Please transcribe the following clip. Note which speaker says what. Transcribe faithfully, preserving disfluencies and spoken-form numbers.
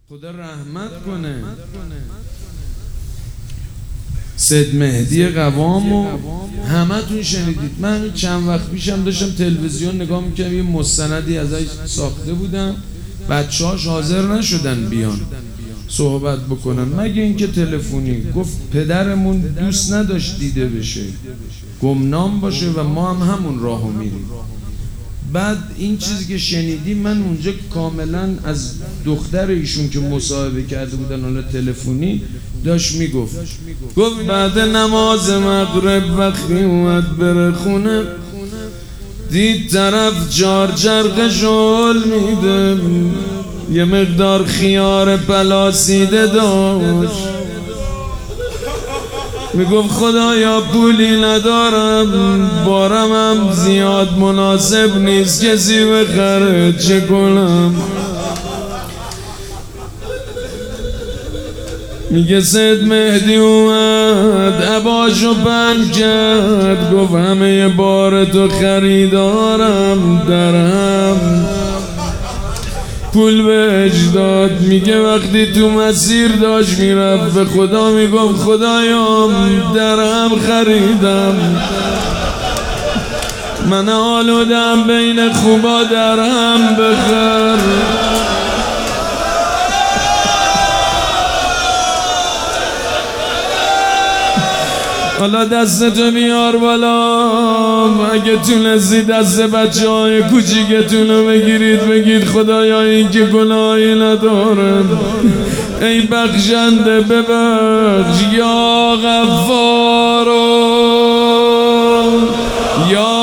Speaker 1: خدا رحمت کنه. سید مهدی قوامو همه تون شنیدید. من چند وقت پیشم داشتم تلویزیون نگاه میکردم، یه مستندی ازش ساخته بودم، بچه هاش حاضر نشدن بیان صحبت بکنن مگه اینکه تلفنی. گفت پدرمون دوست نداشت دیده بشه، گمنام باشه و ما هم همون راهو میریم. بعد این چیزی که شنیدیم، من اونجا کاملا از دختر ایشون که مصاحبه کرده بودن حالا تلفنی داشت میگفت، گفت بعد نماز مغرب وقتی اومد بره خونه، دید طرف چار چرخ شل میده، یه مقدار خیار پلاسیده داشت. میگفت خدایا پولی ندارم، بارم هم زیاد مناسب نیست کسی بخره، چه کنم؟ میگه سید مهدی اومد عباشو بند کرد، گفت همه بار تو خریدارم، درم پول بهش داد. میگه وقتی تو مسیر داشت میرفت به خدا میگفت خدایا درم خریدم، من آلودم بین خوبا درم بخر. حالا دستتو بیار بالا، اگه تونستی دست بچه های کوچیکتونو بگیرید بگید خدایا این که گناهی ندارم، ای بخشنده ببخش، یا غفارو یا